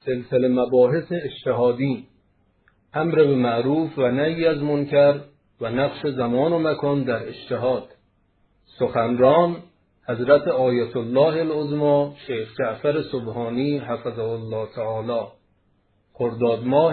سلسله مباحث اجتهادی، امر به معروف و نهی از منکر و نقش زمان و مکان در اجتهاد. سخنران حضرت آیت الله العظمی شیخ جعفر سبحانی حفظه الله تعالی. خرداد ماه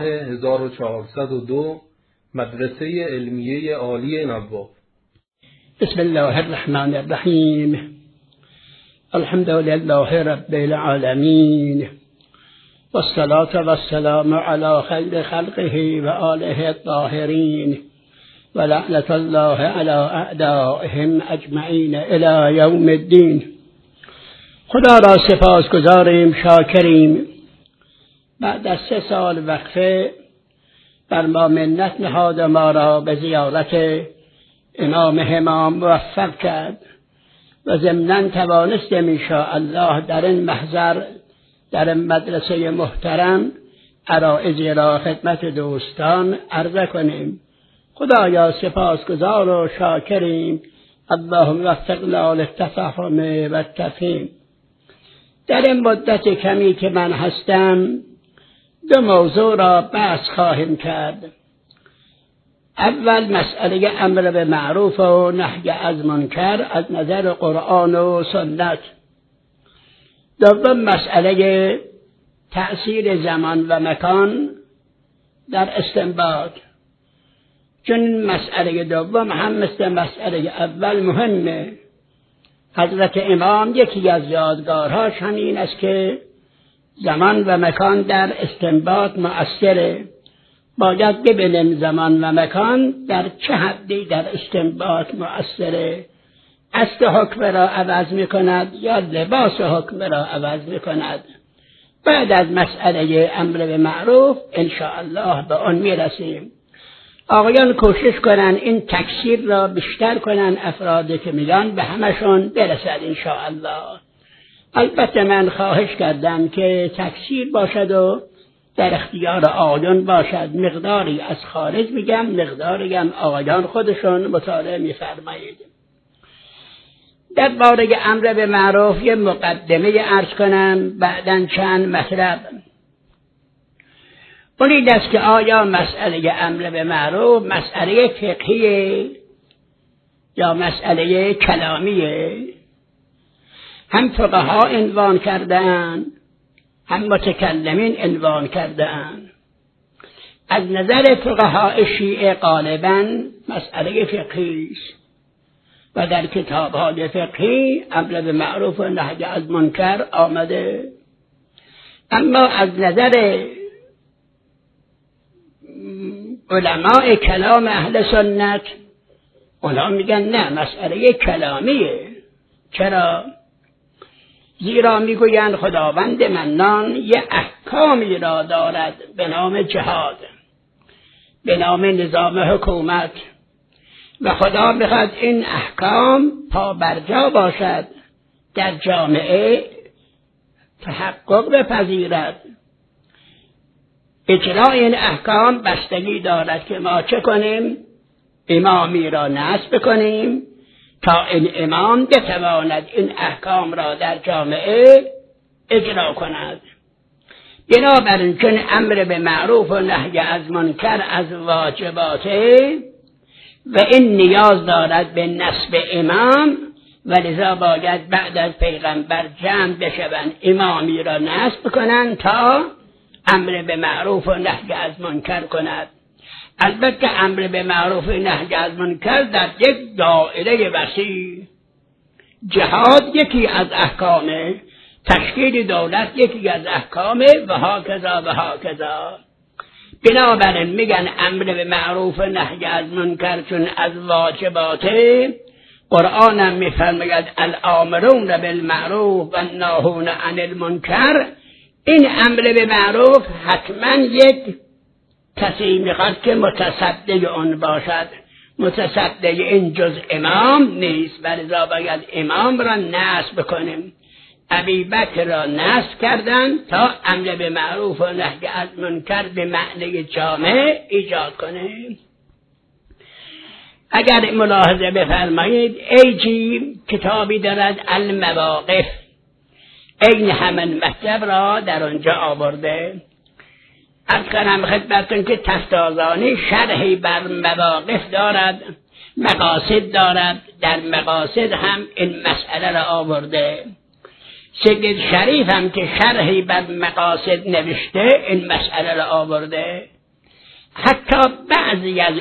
1402، مدرسه علمیه عالی نواب. بسم الله الرحمن الرحیم. الحمد لله رب العالمین والصلاة والسلام علی خیر خلقه و آله الطاهرین و لعنت الله علی اعدائهم اجمعین الی یوم الدین. خدا را سپاسگزاریم، شاکریم. بعد از 3 سال وقفه بر ما منت نهاد، ما را به زیارت امام همام موفق کرد و ضمناً توانستیم انشاءالله در این محضر، در این مدرسه محترم، عرایضی را خدمت دوستان عرضه کنیم. خدایا سپاسگزار و شاکریم. اللهم وفقنا للتفهم و التفهیم. در این مدت کمی که من هستم 2 موضوع را بحث خواهیم کرد. اول مسئله امر به معروف و نهی از منکر از نظر قرآن و سنت. دوم مسئله تأثیر زمان و مکان در استنباط، چون مسئله دوم هم مثل مسئله اول مهمه. حضرت امام یکی از یادگارهاش همین است که زمان و مکان در استنباط مؤثره. باید ببینیم زمان و مکان در چه حدی در استنباط مؤثره. اصل حکم را عوض می کند یا لباس حکم را عوض می کند. بعد از مسئله امر به معروف انشاءالله به آن می رسیم. آقایان کوشش کنن این تکثیر را بیشتر کنن، افرادی که میان به همشون برسد انشاءالله. البته من خواهش کردم که تکثیر باشد و در اختیار آقایان باشد. مقداری از خارج میگم، مقداری هم آقایان خودشون مطالعه میفرمایید. در باره امر به معروف یه مقدمه عرض کنم، بعداً چند مطلب. اونید است که آیا مسئله امر به معروف مسئله فقهیه یا مسئله کلامیه؟ هم فقها عنوان کرده‌اند، هم متکلمین عنوان کرده‌اند. از نظر فقهای شیعه غالباً مسئله فقهی است و در کتاب‌های فقهی امر به معروف و نهی از منکر آمده. اما از نظر علماء کلام اهل سنت اونا میگن نه، مسئله کلامیه. چرا؟ زیرا میگویند خداوند منان یه احکامی را دارد به نام جهاد، به نام نظام حکومت، و خدا میخواد این احکام پا برجا باشد، در جامعه تحقق بپذیرد. اجرای این احکام بستگی دارد که ما چه کنیم؟ امامی را نصب کنیم تا این امام بتواند این احکام را در جامعه اجرا کند. بنابراین چون امر به معروف و نهی از منکر از واجباته و این نیاز دارد به نصب امام، و لذا باید بعد از پیغمبر جمع بشوند، امامی را نصب کنند تا امر به معروف و نهی از منکر کند. البته امر به معروف و نهی از منکر در یک دایره وسیع. جهاد یکی از احکامه، تشکیل دولت یکی از احکامه و هاکذا و هاکذا. بنابراین میگن امر به معروف و نهی از منکر چون از واجباته. قرآن هم میفرماید الآمرون بالمعروف و الناهون عن المنکر. این امر به معروف حتما یک کسی میخواد که متصدی اون باشد. متصدی این جز امام نیست، ولذا باید امام را نصب کنیم. ابی بکر را نصب کردن تا امر به معروف و نهی از منکر به معنی جامع ایجاد کنیم. اگر ملاحظه بفرمایید ایجی کتابی دارد المواقف. این همین مطلب را در آنجا آورده. عرض کنم خدمتتون که تفتازانی شرحی بر مواقف دارد، مقاصد دارد. در مقاصد هم این مسئله را آورده. سید شریف هم که شرحی بر مقاصد نوشته این مسئله را آورده. حتی بعضی از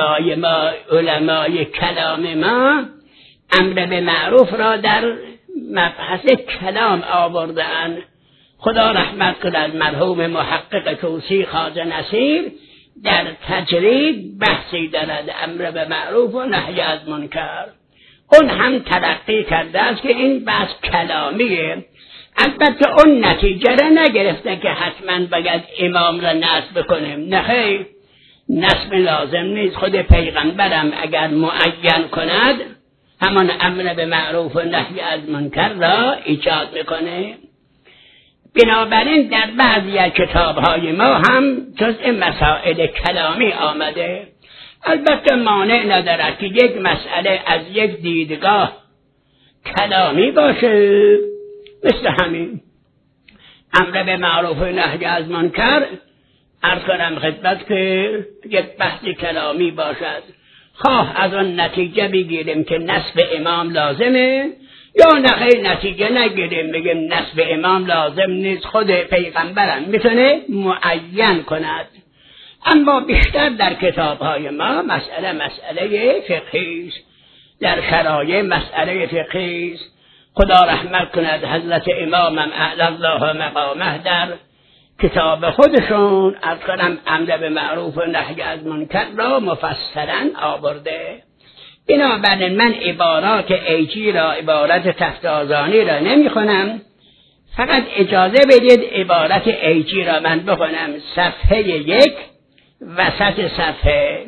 علمای کلام ما امر به معروف را در مبحث کلام آورده‌اند. خدا رحمت کند مرحوم محقق توسی خواجه نصیر در تجرید بحثی دارد امر به معروف و نهی از منکر. اون هم تلقی کرده است که این بحث کلامیه. البته اون نتیجه را نگرفته که حتما باید امام را نصب کنیم. نه خیر، نصب لازم نیست. خود پیغمبرم اگر معین کند همان امر به معروف و نهی از منکر را ایجاد میکنه. بنابراین در بعضی از کتاب‌های ما هم جزء مسائل کلامی آمده. البته مانع ندارد که یک مسئله از یک دیدگاه کلامی باشه، مثل همین امر به معروف و نهی از منکر. عرض کنم خدمت که یک بحث کلامی باشد، خواه از آن نتیجه بگیریم که نصب امام لازمه یا نخیر نتیجه نگیریم بگیم نصب امام لازم نیست، خود پیغمبرم میتونه معین کند. اما بیشتر در کتاب‌های ما مسئله فقهی است، در شرایع مسئله فقهی است. خدا رحمت کند حضرت امامم اعلی الله مقامه در کتاب خودشون عرض کنم امر به معروف و نهی از منکر را مفصلا آورده. بنابراین من عبارات ایجی را، عبارت تفتازانی را نمیخونم، فقط اجازه بدید عبارت ایجی را من بخونم. صفحه 1 وسط صفحه.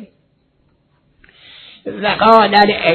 وقال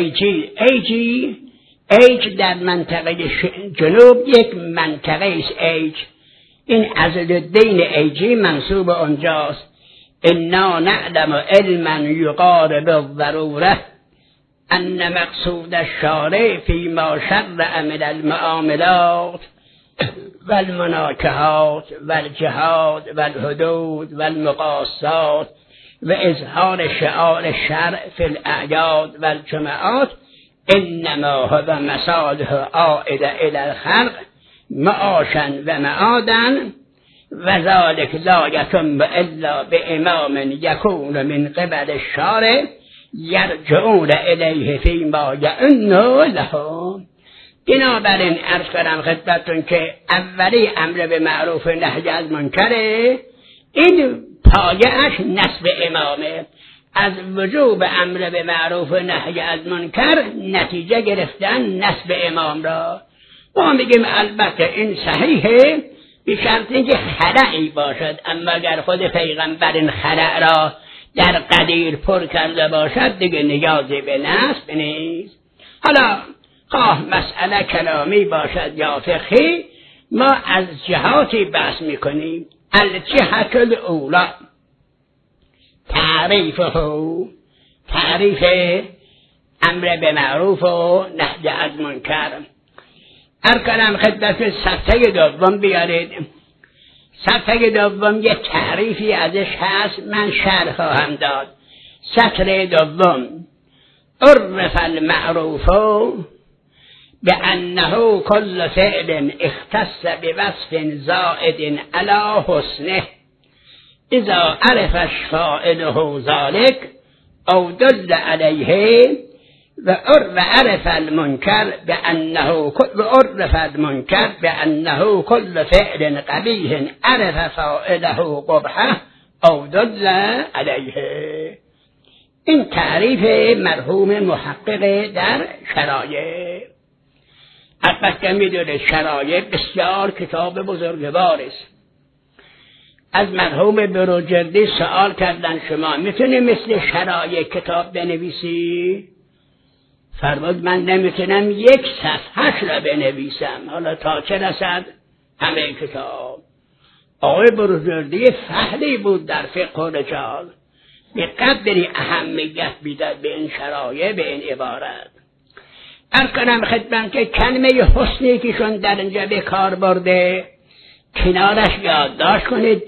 ایج در منطقه جنوب یک منطقه است. ایج این عزالدین ایجی منصوب آنجاست. انا نعلم علما یقارب الضروره ان مقصود الشارع فيما شرع من المعاملات والمناكحات والجهاد والحدود والمقاصات واظهار شعار الشرع في الاعياد والجمعات انما هو مصالح عائده الى الخلق معاشا و معادا و ذلك لا يتم الا بامام يكون من قبل الشارع یرجعون الیه فیما یعنو لهم. بنابراین عرض کنم خدمتتون که اولی امر به معروف نهی از منکره، این پایه‌اش نصب امامه. از وجوب امر به معروف نهی از منکر نتیجه گرفتن نصب امام را. ما میگیم البته این صحیحه به شرط اینکه خلأی باشد، اما اگر خود پیغمبر این خلأ را در قدیر پر کرده باشد دیگه نیازی به نصب نیست. حالا خواه مسئله کلامی باشد یا فقهی، ما از جهاتی بحث میکنیم. الجهت الاولی تعریف امر به معروف و نهی از منکر. ارکنم خدمت صفحه دوم بیارید. صفحه دوم یه تعریفی ازش هست، من شرح خواهم داد. سطر دوم: عرف المعروف بأنه كل فعل اختص بوصف زائد على حسنه اذا عرف فاعله ذلك او دل عليه وعرف المنكر بأنه كل فعل قبيح عرف فاعله قبحه او دل عليه. این تعریف مرحوم محقق در شرایع. البته میدونه شرایع بسیار کتاب بزرگوار است. از مرحوم بروجردی سوال کردن شما میتونی مثل شرایع کتاب بنویسی؟ فرمود من نمیتونم یک صفحهش را بنویسم، حالا تا چه رسد همه کتاب. آقای بروجردی فهلی بود در فقه و رجال، به قدری اهمیت میداد به این شرایع، به این عبارت. عرض کنم خدمت که کلمه حسنی که شون در اینجا به کار برده کنارش یادداشت کنید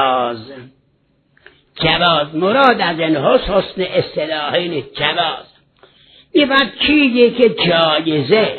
جواز مراد از این حسن اصطلاحی نیست. جواز میفرد چیزی که جایزه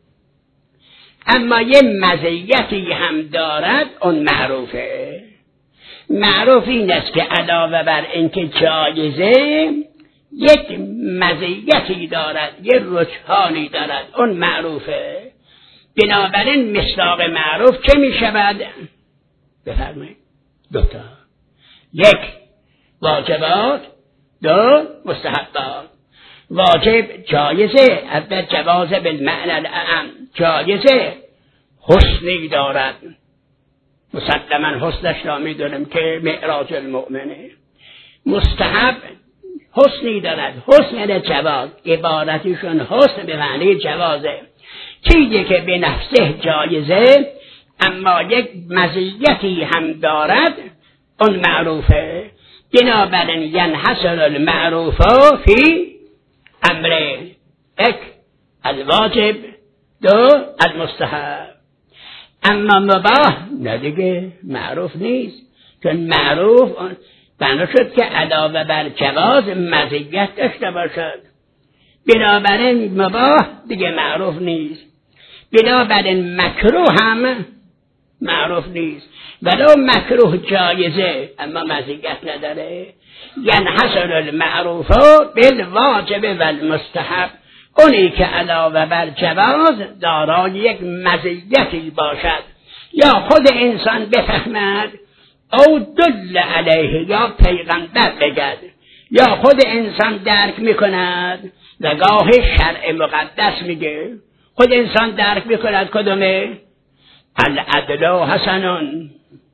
اما یه مزیتی هم دارد اون معروفه. معروف این است که علاوه بر اینکه جایزه یک مزیتی دارد، یک رجحانی دارد، اون معروفه. بنابراین مصداق معروف چه می شود؟ بفرمایید. دوتا، یک واجبات، دو مستحبات. واجب جایزه، اول جواز بالمعنى الاعم، جایزه حسنی دارد، مسلما حسنش را میدونم که معراج المؤمنه. مستحب حسنی دارد، حسن جواز، عبارتشون حسن به معنی جوازه، چیزی که به نفسه جایزه اما یک مزیتی هم دارد اون معروفه. بنابراین ینحصر المعروف فی امر، یک الواجب، دو المستحب. اما مباح نه دیگه معروف نیست، چون معروف بنا شد که علاوه بر جواز مزیت داشته باشد. بنابراین مباح دیگه معروف نیست، بنابراین مکروه هم معروف نیست. ولو مکروه جایزه اما مزیت نداره. ینحصر المعروف بالواجب و المستحب، اونی که علاوه بر جواز دارای یک مزیتی باشد یا خود انسان بفهمد او دل علیه یا پیغمبر بگد یا خود انسان درک میکند و گاه شرع مقدس میگه. خود انسان درک میکند کدومه؟ العدل حسنون،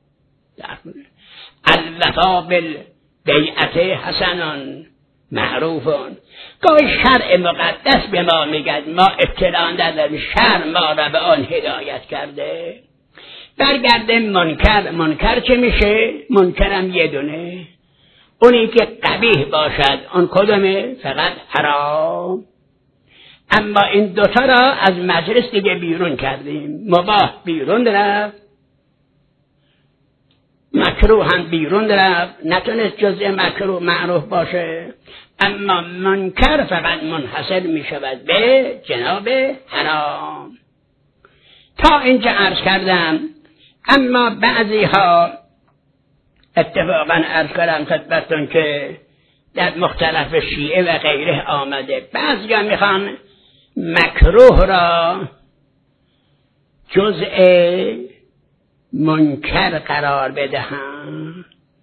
الوفا بالبیعت حسنون معروفون. گاهی شرع مقدس به ما میگد، ما اطلاع نداریم، شرع ما را به آن هدایت کرده. برگرده منکر چه میشه؟ منکرم یه دونه، اونی که قبیح باشد اون کدومه؟ فقط حرام. اما این دوتا را از مجلس دیگه بیرون کردیم. مباح بیرون رفت، مکروه هم بیرون رفت، نتونست جزء مکروه معروف باشه. اما منکر فقط منحصر می شود به جناب حرام. تا اینجا عرض کردم. اما بعضی ها اتفاقا عرض کردم خدمتتون که در مختلف شیعه و غیره آمده، بعضی ها میخوان مکروه را جزء منکر قرار بدهند.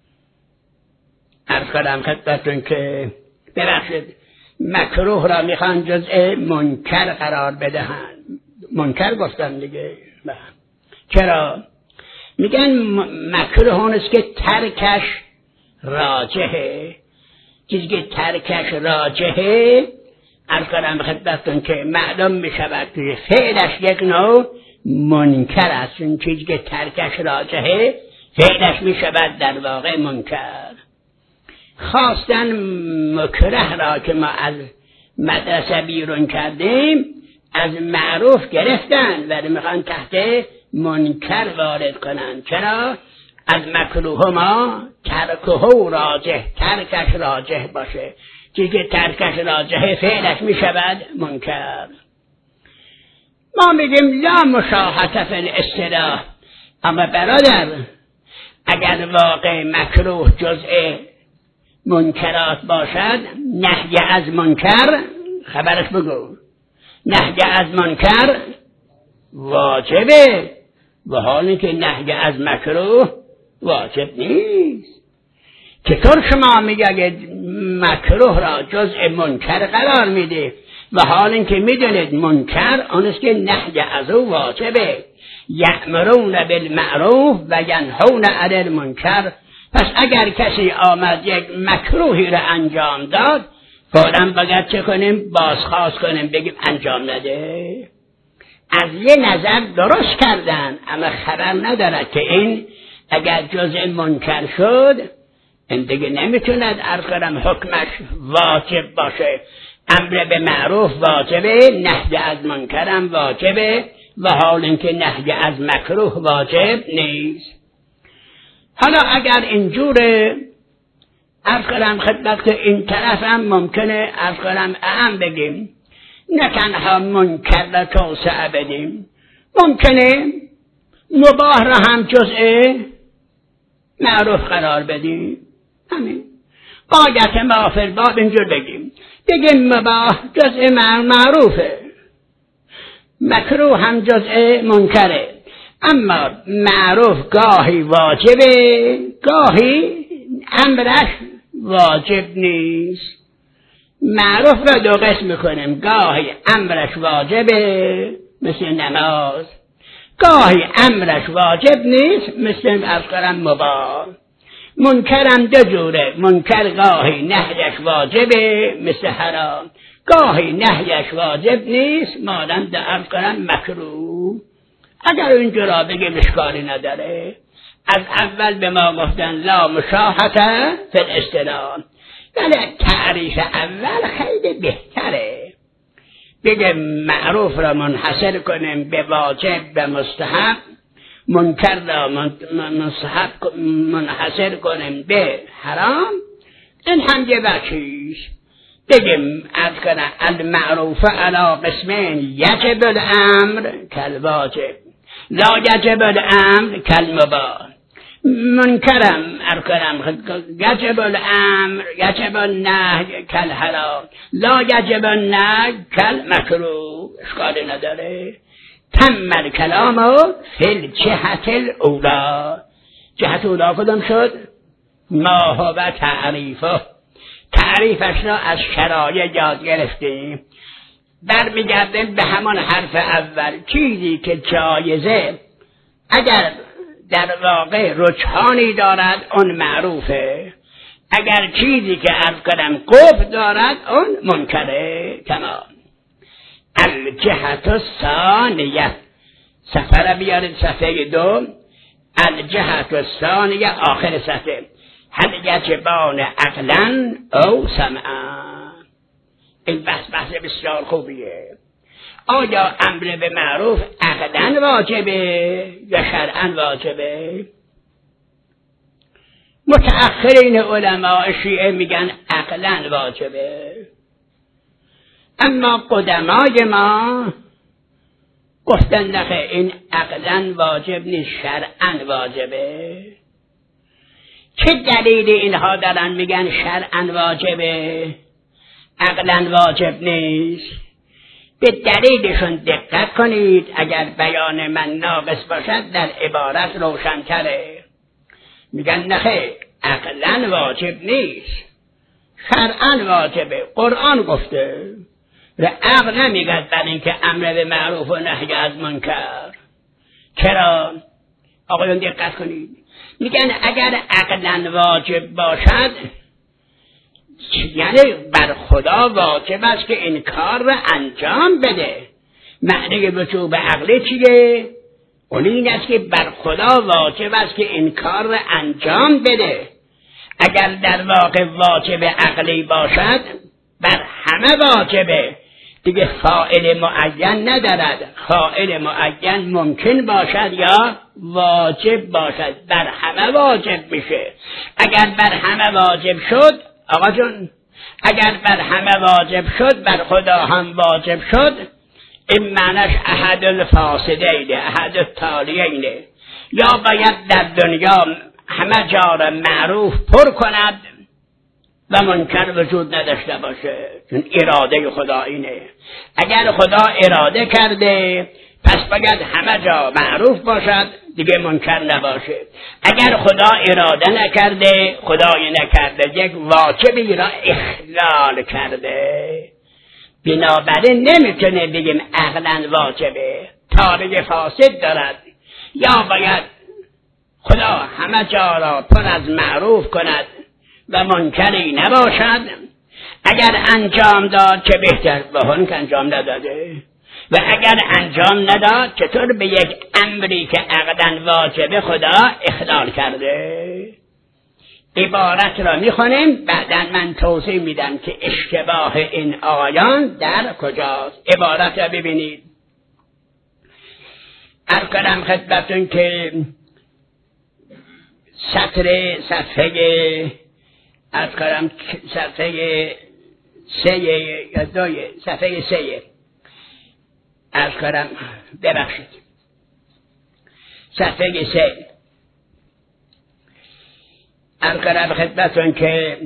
عرض کردم خدمتتون که ببخشید مکروه را میخوان جزء منکر قرار بدهند. منکر گفتم دیگه. چرا؟ میگن مکروه اونست که ترکش راجحه. چیزی که ترکش راجحه عرض کردم خدمتتون که معلوم میشود که فعلش یک نوع منکر است. اون چیزی که ترکش راجحه فعلش میشود در واقع منکر. خواستن مکره را که ما از مدرسه بیرون کردیم از معروف گرفتن ولی میخوان تحت منکر وارد کنن. چرا؟ از مکروه ما ترکه راجح، ترکش راجح باشه. چیزی که ترکش راجحه فعلش میشود منکر. ما میگیم لا مشاحة فی الاصطلاح. اما برادر اگر واقع مکروه جزء منکرات باشد، نهی از منکر خبرش بگو، نهی از منکر واجبه، و حالی که نهی از مکروه واجب نیست. چطور شما میگید مکروه را جزء منکر قرار میده و حالی که میدونید منکر آنست که نهی از او واجبه؟ یأمرون بالمعروف و ینهون عن المنکر. پس اگر کسی آمد یک مکروهی را انجام داد فوراً باید چه کنیم؟ بازخواست کنیم، بگیم انجام نده. از یه نظر درست کردن اما خبر ندارد که این اگر جزء منکر شد این دیگه نمیتوند عرض کنم حکمش واجب باشه. امر به معروف واجبه، نهی از منکرم واجبه، و حال اینکه نهی از مکروه واجب نیست. حالا اگر اینجوره عرض کنم خدمت که این طرف هم ممکنه عرض کنم اهم بگیم، نه تنها منکر را توسعه بدیم، ممکنه مباح را هم جزء معروف قرار بدیم. همین قاعدت ما فی الباب اینجور بگیم مباح جزء معروفه، مکروه هم جزء منکره، اما معروف گاهی واجبه گاهی امرش واجب نیست. معروف را دو قسم میکنیم، گاهی امرش واجبه مثل نماز، گاهی امرش واجب نیست مثل عرض کنم مباح. منکرم دو جوره، منکر گاهی نهیش واجبه مثل حرام، گاهی نهیش واجب نیست مانند عرض کنم مکروه. اگر اینجورا بگیم اشکالی نداره. از اول به ما گفتن لا مشاحته فی الاصطلاح، ولی تعریف اول خیلی بهتره. بگه معروف را منحصر کنیم به واجب و مستحب، منکر را منحصر کنیم به حرام، این هم یه بخشیش. بگیم از کنه المعروف علی قسمین یجب الامر کالواجب لا یجب الامر کالمباح. منکرم ارکنم یجب الامر یجب النهی کالحرام لا یجب النهی کالمکروه. اشکالی نداره. تم الکلام فی الجهت الاولی. جهت اولی کدام شد؟ ما هو تعریفه. تعریفش را از شرایع یاد گرفتیم، برمیگردیم به همان حرف اول. چیزی که جایزه اگر در واقع رجحانی دارد اون معروفه، اگر چیزی که عرض کردم قبح دارد اون منکره. تمام. الجهت الثانیه، صفحه بیارید صفحه 2. الجهت الثانیه آخر صفحه. هل یجبان عقلا او سمعا. این بحث بسیار خوبیه. آیا امر به معروف عقلاً واجبه یا شرعاً واجبه؟ متأخرین علماء شیعه میگن عقلاً واجبه، اما قدمای ما گفتن نخه این عقلاً واجب نیست، شرعاً واجبه. چه دلیل اینها دارن میگن شرعاً واجبه عقلاً واجب نیست؟ به دلیلشون دقت کنید. اگر بیان من ناقص باشد در عبارت روشن‌تره. میگن نخیر عقلاً واجب نیست، شرعاً واجبه. قرآن گفته و عقل نمیگد بر اینکه امر به معروف و نهی از منکر. چرا؟ آقایون دقت کنید. میگن اگر عقلاً واجب باشد یعنی بر خدا واجب است که این کار را انجام بده. معنی وجوب عقلی چیه؟ اون این است که بر خدا واجب است که این کار را انجام بده. اگر در واقع واجب عقلی باشد بر همه واجبه دیگه، فاعل معین ندارد. فاعل معین ممکن باشد یا واجب باشد، بر همه واجب میشه. اگر بر همه واجب شد آقا جون، اگر بر همه واجب شد بر خدا هم واجب شد. این معنیش احد الفاسدین احد التالیین، یا باید در دنیا همه جا را معروف پر کند و منکر وجود نداشته باشه، چون اراده خدا اینه. اگر خدا اراده کرده پس باید همه جا معروف باشد دیگه منکر نباشه. اگر خدا اراده نکرده، خدای نکرده، یک واجبی را اخلال کرده، بنابراین نمیتونه بگیم عقلاً واجبه، تاریخ فاسد دارد. یا باید خدا همه جا را پر از معروف کند و منکری نباشد. اگر انجام داد چه بهتر، به اون که انجام نداده. و اگر انجام نداد چطور به یک امری که عقداً واجبه خدا اخلال کرده. عبارت را میخوانیم، بعدا من توضیح میدم که اشتباه این آیان در کجاست. عبارت را ببینید. عرض کنم خدمتتون که صفحه سه عرض کنم ببخشید صفحه 3 عرض کنم خدمتتون که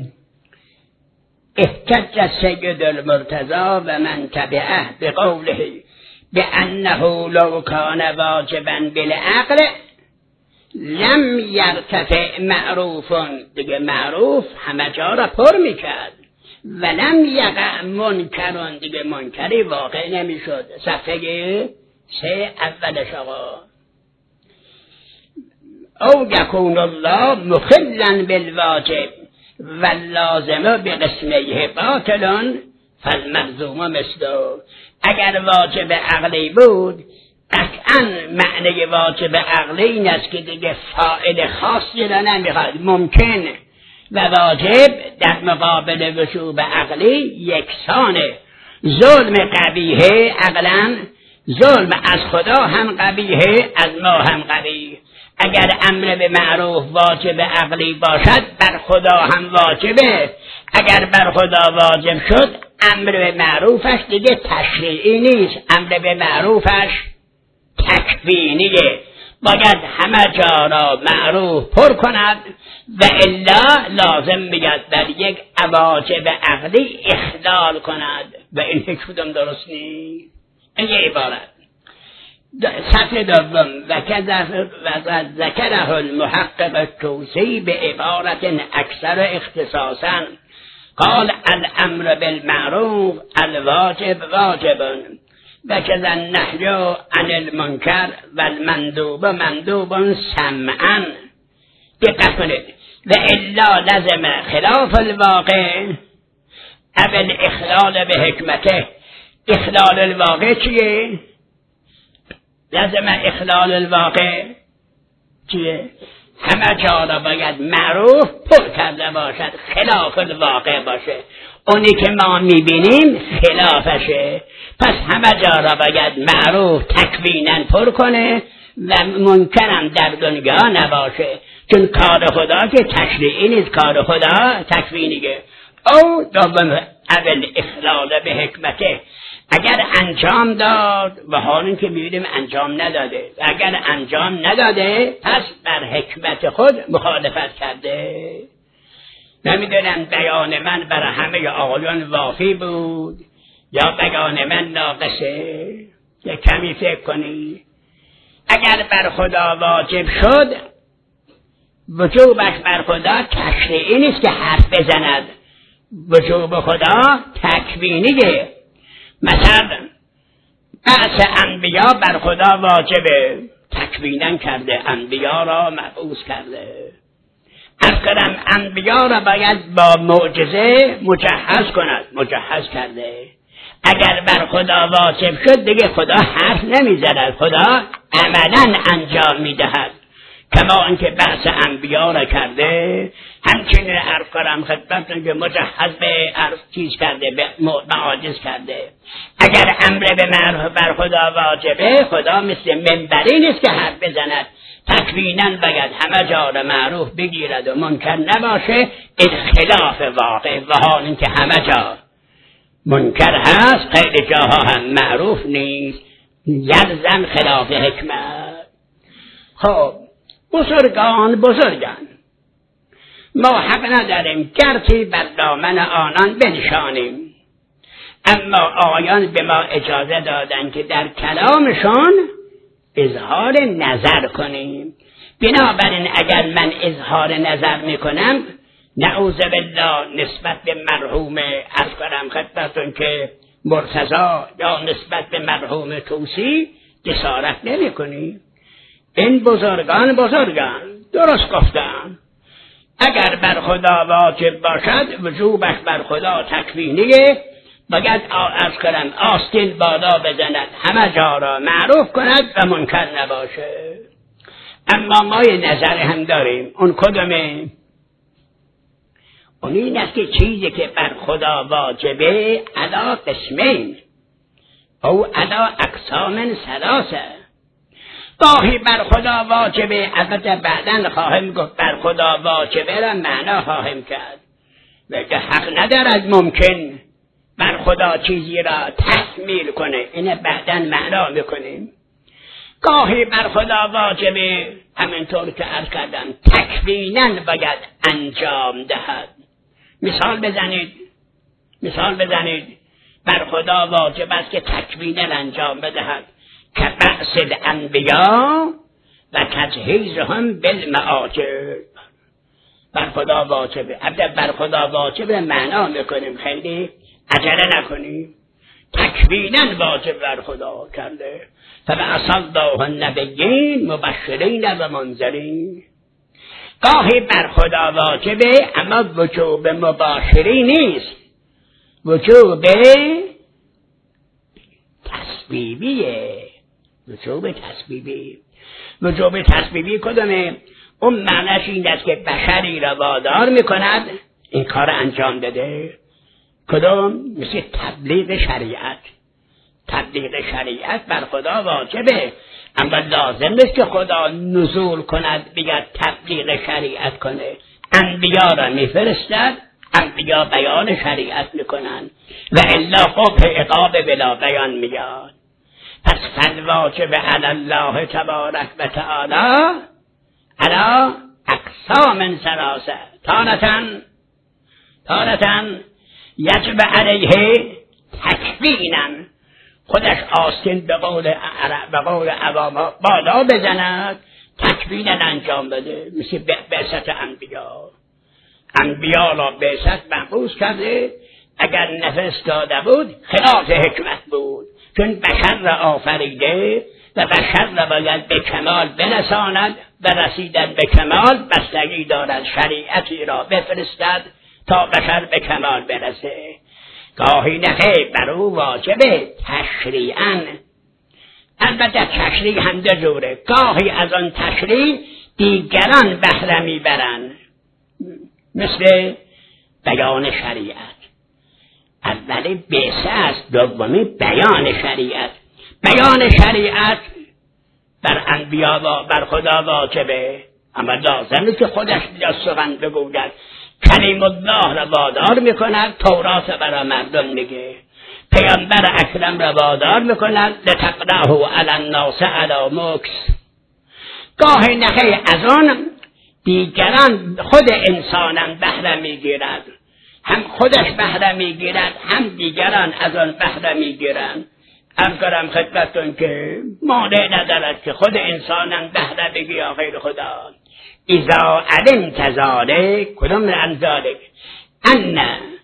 احتج السید المرتضی و من تبعه بقوله بأنه لو كان واجبا بالعقل لم يرتفع معروف، دیگه معروف همه جا را پر میکرد، و لم یقع منکرون، دیگه منکری واقع نمیشد. صفحه 3 اولش آقا. او یکون الله مخلا بالواجب واللازم بقسمیه باطل فالملزوم مثله. اگر واجب عقلی بود قطعا معنی واجب عقلی این است که دیگه فاعل خاصی را نمیخواد. ممکن و واجب در مقابل وجوب عقلی یکسانه. ظلم قبیحه عقلا، ظلم از خدا هم قبیحه، از ما هم قبیح. اگر امر به معروف واجب عقلی باشد بر خدا هم واجبه. اگر بر خدا واجب شد امر به معروفش دیگه تشریعی نیست، امر به معروفش تکوینیه. باید همه جا را معروف پر کند و الا لازم میگد در یک واجب عقلی اخلال کند و این هیچ کدام درست نیست. این یه عبارت. صفحه دوم و ذکره المحقق الطوسی به عبارت اکثر اختصاصا قال الامر بالمعروف الواجب واجب و کذا النهی عن المنکر والمندوب مندوب سمعا. دقت کنید. و الا لزم خلاف الواقع او الاخلال به حکمته. اخلال الواقع چیه؟ لازم اخلال الواقع چیه؟ همه جا را باید معروف پر کرده باشد، خلاف الواقع باشه. اونی که ما میبینیم خلافشه. پس همه جا را باید معروف تکویناً پر کنه و منکرم در دنیا نباشه، چون کار خدا که تشریعی نیست، کار خدا تکوینیه. او دوم اول اخلال به حکمته. اگر انجام داد و حالا که می‌بینیم انجام نداده، اگر انجام نداده پس بر حکمت خود مخالفت کرده. نمیدونم بیان من برای همه آقایان وافی بود یا بیان من ناقصه. یک کمی فکر کنی. اگر بر خدا واجب شد وجوبش بر خدا تشریعی نیست که حرف بزند، وجوب خدا تکوینیه. مثلا بعث انبیا بر خدا واجبه، تکوینا کرده، انبیا را مبعوث کرده. اصلا انبیا را باید با معجزه مجهز کند، مجهز کرده. اگر بر خدا واجب شد دیگه خدا حرف نمیزند، خدا عملا انجام میدهد. کما اینکه بعث انبیا را کرده، همچنین عرض کنم خدمتتون که مجهز به عرض چیز کرده، به معاجز کرده. اگر امر به معروف بر خدا واجبه، خدا مثل منبری نیست که حرف بزند، تکویناً باید همه جا را معروف بگیرد و منکر نباشه. این خلاف واقع و حال این که همه جا منکر هست، خیلی جاها هم معروف نیست، یلزم خلاف حکمت. خب بزرگان ما حق نداریم گرتی بر دامن آنان بنشانیم، اما آیان به ما اجازه دادن که در کلامشان اظهار نظر کنیم. بنابراین اگر من اظهار نظر میکنم نعوذ بالله نسبت به مرحوم عرض کنم خدمتتون که مرتضی یا نسبت به مرحوم طوسی جسارت نمی کنیم. این بزرگان درست گفتن. اگر بر خدا واجب باشد وجوبش بر خدا تکوینیه، باید عرض کنم آستین بالا بزند، همه جا را معروف کند و منکر نباشه. اما ما یه نظر هم داریم. اون کدومه؟ اون این است که چیزی که بر خدا واجبه علا قسمین او علا اقسام ثلاثه. گاهی بر خدا واجبه، البته بعداً خواهم گفت بر خدا واجبه را معنا خواهم کرد و که حق ندارد ممکن بر خدا چیزی را تحمیل کنه، اینه بعداً معنا میکنیم. گاهی بر خدا واجبه همینطور که عرض کردم تکویناً باید انجام دهد. مثال بزنید بر خدا واجب است که تکویناً انجام بدهد که بعث الانبیا و تجهیزهم بالمعاجب. بر خدا واجبه، البته بر خدا واجبه معنا میکنیم، خیلی عجله نکنیم. تکویناً واجب بر خدا کرده فبعث الله النبیین مبشرین و منذرین. گاهی بر خدا واجبه اما وجوب مباشری نیست، وجوب تسبیبیه. وجوب تسبیبی کدومه؟ اون معنیش این است که بشری را وادار میکند این کار انجام بده. کدوم؟ مثل تبلیغ شریعت بر خدا واجبه، اما لازم نیست که خدا نزول کند بگه تبلیغ شریعت کنه. انبیا را میفرستد، انبیا بیان شریعت میکنن و الا قبح عقاب بلا بیان میاد. پس فالواجب علی الله تبارک و تعالی علی اقسام ثلاثه. تارتن یجب علیه تکوینا، خودش آستین به قول عوام بالا بزند، تکوینا انجام بده. مثل بعثت انبیا را بعثت مبعوث کرده، اگر نفرستاده بود خلاف حکمت بود، چون بشر را آفریده و بشر را باید به کمال برساند و رسیدن به کمال بستگی دارد شریعتی را بفرستد تا بشر به کمال برسه. گاهی نخیر بر او واجبه تشریعاً. البته تشریع هم دو جوره، گاهی از آن تشریع دیگران بهره میبرند، مثل بیان شریعت. اولی بعثه است، دومی بیان شریعت. بیان شریعت بر انبیا و بر خدا واجبه، اما لازم نیست که خودش بیا سخن بگوید. کلیم الله را وادار میکند تورات برای مردم میگه، پیامبر اکرم را وادار میکند لتقرأه علی الناس علی مکث. گاهی نخیر از آن دیگران خود انسانم بهره میگیرد، هم خودش بهره میگیرد هم دیگران از آن بهره میگیرند. همکارم خدمتتون که مانع ندارد که خود انسانم بهره بگی یا غیر خدا. اذا علمت ذلک، کدام عن ذلک؟ ان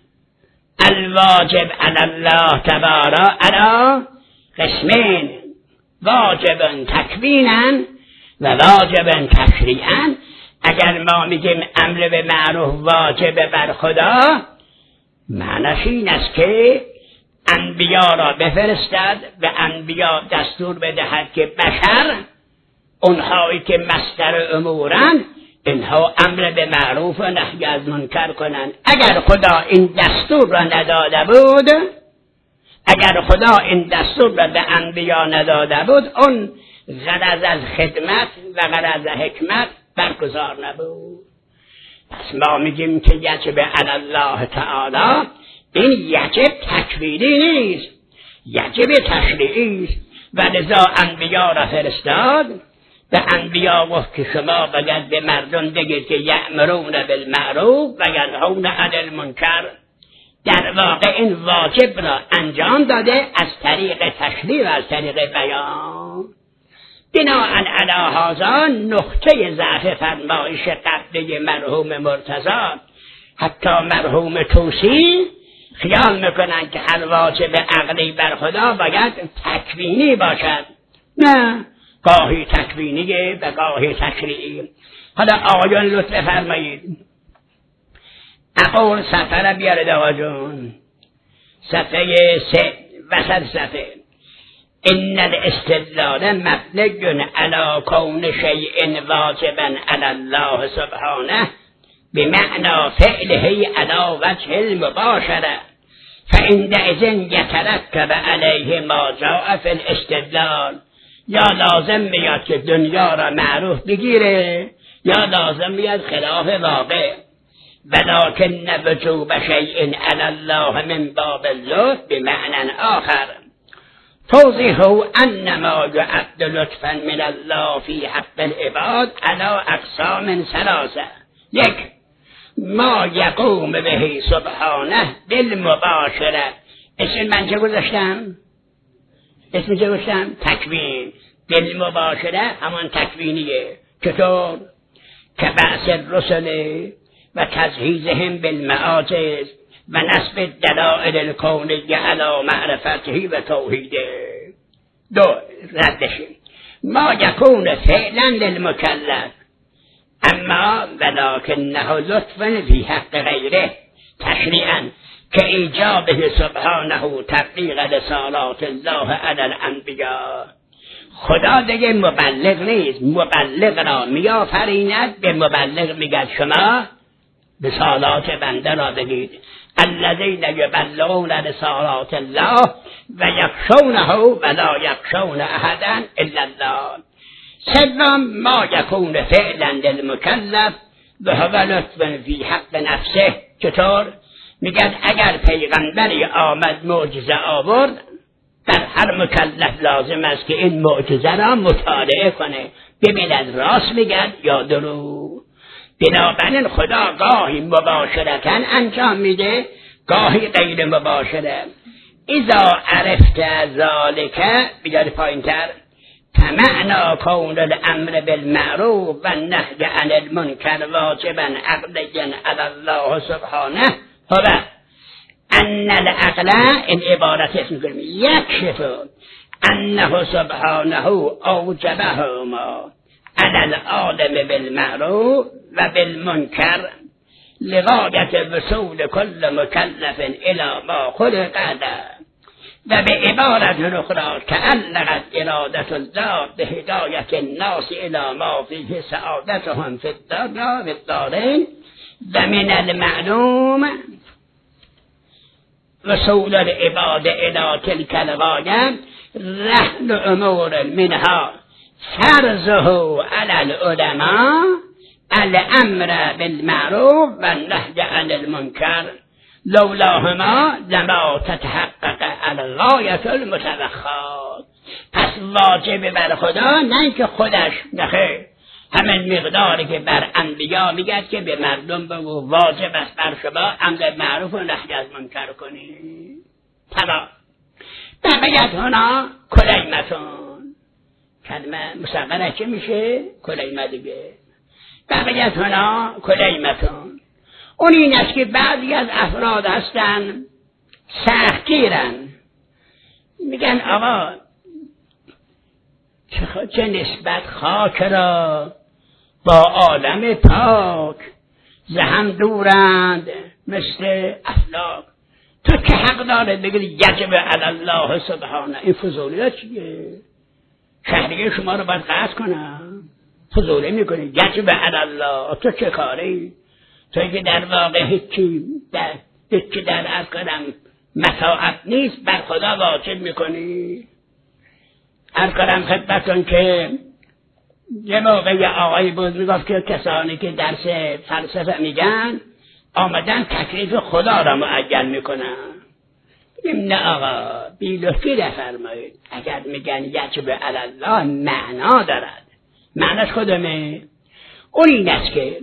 الواجب علی الله تبارک علی قسمین، واجب تکوینا و واجب تشریعا. اگر ما میگیم امر به معروف واجب بر خدا، معنیش این است که انبیا را بفرستد و انبیا دستور بدهد که بشر، اونهایی که مصدر امورن، اینها امر به معروف و نهی از منکر کنند. اگر خدا این دستور را نداده بود، اگر خدا این دستور را به انبیا نداده بود، اون غرض از خدمت و غرض حکمت برگزار نبود. پس ما میگیم که یجب علی الله تعالی، این یجب تکوینی نیست، یجب تشریعی است. و لذا انبیا را فرستاد و انبیا گفت که شما باید به مردم بگید که یأمرون بالمعروف و ینهون عن المنکر. در واقع این واجب را انجام داده از طریق تشریع و از طریق بیان. بناءً علی هذا نقطه ضعف فرمایش قبلی مرحوم مرتضی، حتی مرحوم توسی خیال میکنن که هر واجب عقلی بر خدا باید تکوینی باشد. نه، گاهی تکوینیه و گاهی تشریعی. حالا آقایان لطف فرمایید، اقول صفحه را بیارید آقا جون، صفحه 3 وسط صفحه. ان الاستدلال مبنی علی کون شیء واجبا علی الله سبحانه بمعنى فعله على وجه المباشرة، فعندئذ يترتب عليه ما جاء في الاستدلال. یا لازم میاد که دنیا را معروف بگیره، یا لازم میاد خلاف واقع. ولكن وجوب شيء على الله من باب اللطف بمعنى آخر. توضیحه أن ما يعد لطفا من الله في حق العباد على أقسام ثلاثة. یک، ما يقوم به سبحانه بالمباشرة. اسم من چه گذاشتم؟ تکوین. بالمباشرة همان تکوینیه. چطور؟ که بعث الرسل و تجهیزهم بالمعاجز و نصب الدلائل الکونیه علی معرفته و توحیده. دو، ردشیم. ما یکون فعلا للمکلف اما ولکنه لطفا فی حق غیره تشریعا که ایجابه سبحانه تبلیغ رسالات الله علی الانبیاء. خدا دیگه مبلغ نیست، مبلغ را میآفریند، به مبلغ میگه شما رسالات بنده را بگید. الذین یبلغون رسالات الله و یخشونه ولا یخشون احدا الا الله. سوم، ما یکون فعلا للمکلف و هو لطفا فی حق نفسه. چطور؟ میگن اگر پیغمبری آمد معجزه آورد، در هر مکلف لازم است که این معجزه را مطالعه کنه، ببیند راست میگن یا دروغ. بنابراین خدا گاهی مباشرتاً انجام میده، گاهی غیر مباشره. اذا عرفت ذالک، بیاد پایینتر، تمعنا کون الامر بالمعروف و النهی عن المنکر واجبا عقلیا علی الله سبحانه هو ان العقل، این عبارت اسم کنیم، یکشف انه سبحانه اوجبهما على العالم بالمعروف و بالمنکر لغایت وصول کل مکلف الى ما خلق له. و به عبارت اخرى تعلقت ارادت الله به هدایت الناس الى ما فیه سعادتهم فی الدنیا و الدارین. و من المعلوم وصول العباد الى تلك الغایه رحل امور منها فرضه على العلماء الامر بالمعروف و النهی عن المنکر لولاهما لما تتحقق الغایة المتوخات. پس واجب بر خدا نه که خودش، نخیر، همین مقداری که بر انبیا میگد که به مردم بگو واجب است بر شما امر معروف و نهی از منکر کنید. تمام. بقیت هنا کلیمتون، کلمه مصغره چه میشه؟ کلیمه دیگه. بقیت هنا کلیمتون. اون این است که بعضی از افراد هستن سختگیرن، میگن آقا چه نسبت خاک را با عالم پاک زهم دورند مثل افلاک. تو که حق داره بگید یجب علی الله سبحانه. این فضولی چیه؟ شهریه شما رو باید قطع کنم، فضولی میکنی یجب علی الله. تو چه کاری؟ توی که در واقع هیچی در از کنم مطاعت نیست، بر خدا واجب میکنی. از کنم خدمتون که یه موقع یه آقایی بود میگفت که کسانی که درس فلسفه میگن آمدن تکلیف خدا را معین میکنن. بگیم نه آقا، بی لطفی نفرمایید. اگر میگن یجب علی الله معنا دارد. معناش خودمه. اون این است که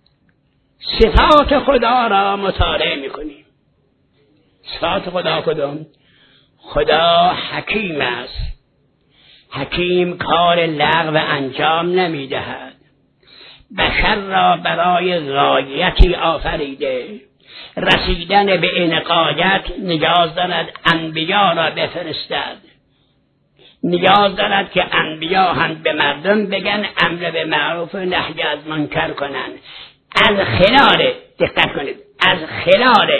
صفات خدا را مطالعه میکنیم. صفات خدا کدوم؟ خدا حکیم است. حکیم کار لغو انجام نمیدهد. بشر را برای غایتی آفریده. رسیدن به این غایت نیاز دارد انبیا را بفرستد. نیاز دارد که انبیا هم به مردم بگن امر به معروف و نهی از منکر کنند. از خلال، دقت کنید، از خلال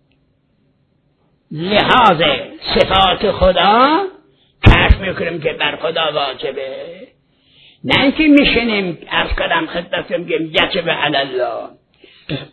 لحاظ صفات خدا کشف میکنیم که بر خدا واجبه. نه اینکه میشنیم از کلام خدمتم میگیم یجب علی الله.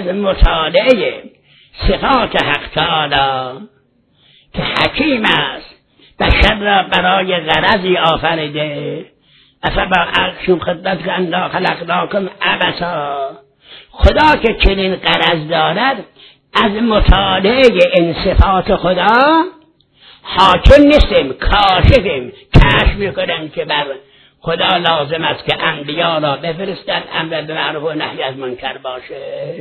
از مطالعه صفات حق تعالی که حکیم است بشر را برای غرضی آفریده، افبا عقشون خدمت که انا خلقناکم عبسا، خدا که چنین غرض دارد از مطالعه این صفات خدا حاکم نیستیم، کاشفیم، کشف میکنیم که بر خدا لازم است که انبیا را بفرستد، امر به معروف و نهی از منکر باشه.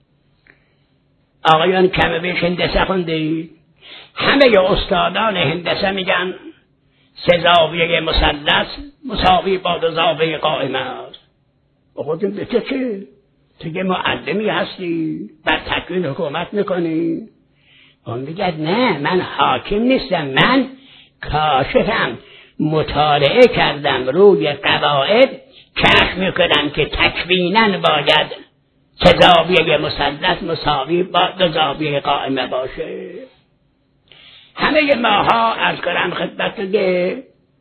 آقایان کم بیش هندسه خوندید؟ همه استادان هندسه میگن سه زاویه مثلث مساوی با دو زاویه قائمه است. خودتون به چه؟ تو که معلمی هستی، بر تکوین حکومت میکنی؟ اون میگه نه، من حاکم نیستم، من کاشفم، مطالعه کردم روی قواعد، کشف میکنم که تکویناً باید سه زاویه مثلث مساوی با دو زاویه قائمه باشه. همه ماها از کنم خدمت که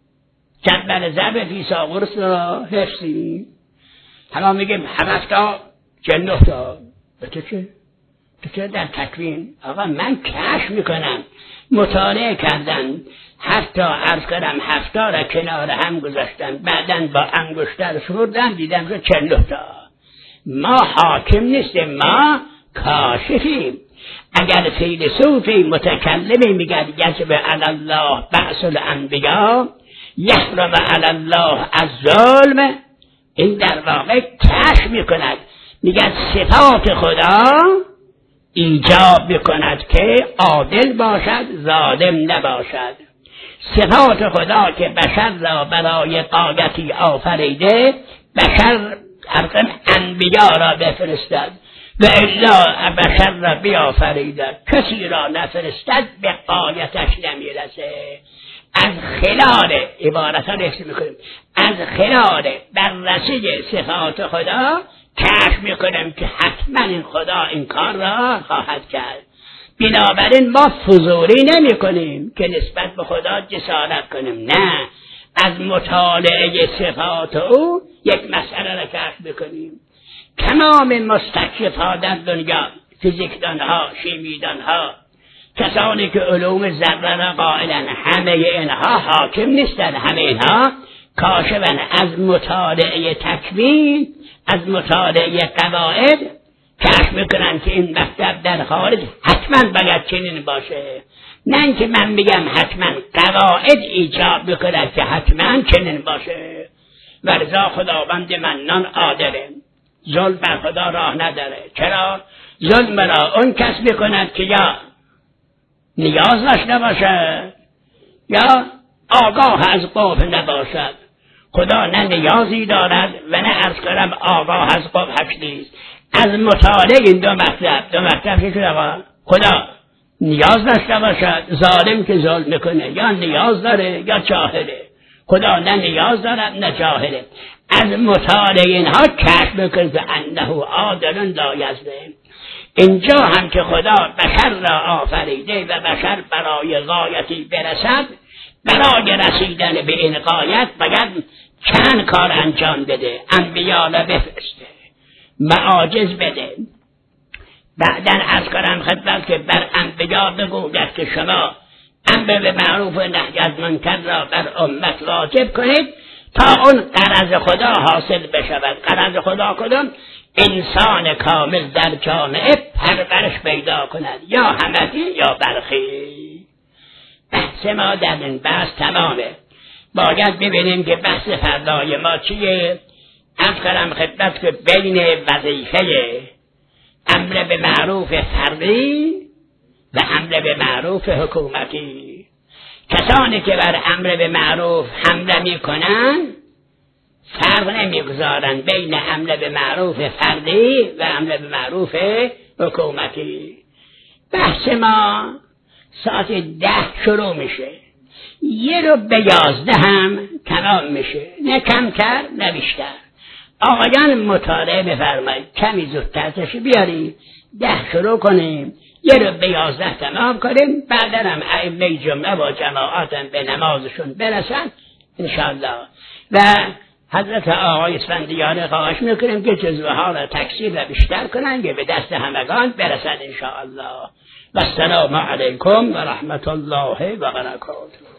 جدول ضرب فیثاغورس را حفظیم، حالا میگیم 7 تا 49 تا. تو چه در تکوین؟ آقا من کشف میکنم، مطالعه کردن، حتی عرض کردم 7 تا را کنار هم گذاشتن، بعدن با انگشتر شمردم دیدم که 49 تا. ما حاکم نیستیم، ما کاشفیم. اگر فیلسوفی متکلمی میگه یجب علی الله بعث الانبیا یحرم علی الله الظلم، این در واقع کشف میکند، میگه صفات خدا ایجاب میکند که عادل باشد، ظالم نباشد. صفات خدا که بشر را برای غایتی آفریده، بشر انبیا را بفرستد و الا بشر را بیافریدد، کسی را نفرستد به غایتش نمیرسه. از خلال عبارت ها نفسی میکنیم، از خلال بررسی صفات خدا کشف میکنیم که حتما این خدا این کار را خواهد کرد. بنابراین ما فضولی نمی کنیم که نسبت به خدا جسارت کنیم، نه، از مطالعه صفات او یک مسئله را کشف میکنیم. تمام مستکشف‌ها در دنیا، فیزیکدان‌ها، شیمیدان‌ها، کسانی که علوم ذره را قائلن، همه اینها حاکم نیستن، همه اینها کاشفن. از مطالعه تکوین، از مطالعه قواعد کشف میکنن که این مکتب در خارج حتما باید چنین باشه، نه اینکه من میگم حتما، قواعد ایجاب میکنن که حتما چنین باشه. ولذا خداوند منان عادله، ظلم بر خدا راه نداره. چرا؟ ظلم را اون کس میکند که یا نیاز داشته باشد یا آگاه از قبح نباشد. خدا نه نیازی دارد و نه عرض کنم آگاه از قبحش نیست. از مطالعه این دو مطلب که شده خدا نیاز داشته باشد، ظالم که ظلم میکنه یا نیاز داره یا جاهله. خدا نه نیاز دارد نه جاهله. از مطالعه اینها کشف میکنه که انه عادل لا یظلم. اینجا هم که خدا بشر را آفریده و بشر برای غایتی برسد، برای رسیدن به این غایت باید چند کار انجام بده. انبیا را بفرسته، معاجز بده. بعدن از کنم خدمت که بر انبیا بگوید که شما امر به معروف و نهی از منکر را بر امت واجب کنید تا اون غرض خدا حاصل بشود. غرض خدا کدوم؟ انسان کامل در جامعه پرورش پیدا کند، یا همگی یا برخی. بحث ما در این بحث تمامه. باید ببینیم که بحث فردای ما چیه. از کنم خدمت که بین وظیفه امر به معروف فردی و امر به معروف حکومتی، کسانی که بر امر به معروف حمله می کنن فرق نمیگذارن بین امر به معروف فردی و امر به معروف حکومتی. بحث ما ساعت 10 شروع میشه، 11 هم تمام میشه، نه کمتر نه بیشتر. آقایان مطالعه بفرمایید، کمی زودتر تشریف بیارید، 10 شروع کنیم، 11 تمام کنیم، بعدا هم ائمه جمعه و جماعت به نمازشون برسن انشاءالله. و حضرت آقای اسفندیار خواهش میکنیم که جزوه ها را تکثیر و بیشتر کنند که به دست همگان برسد انشاءالله. و السلام علیکم و رحمت الله و برکاته.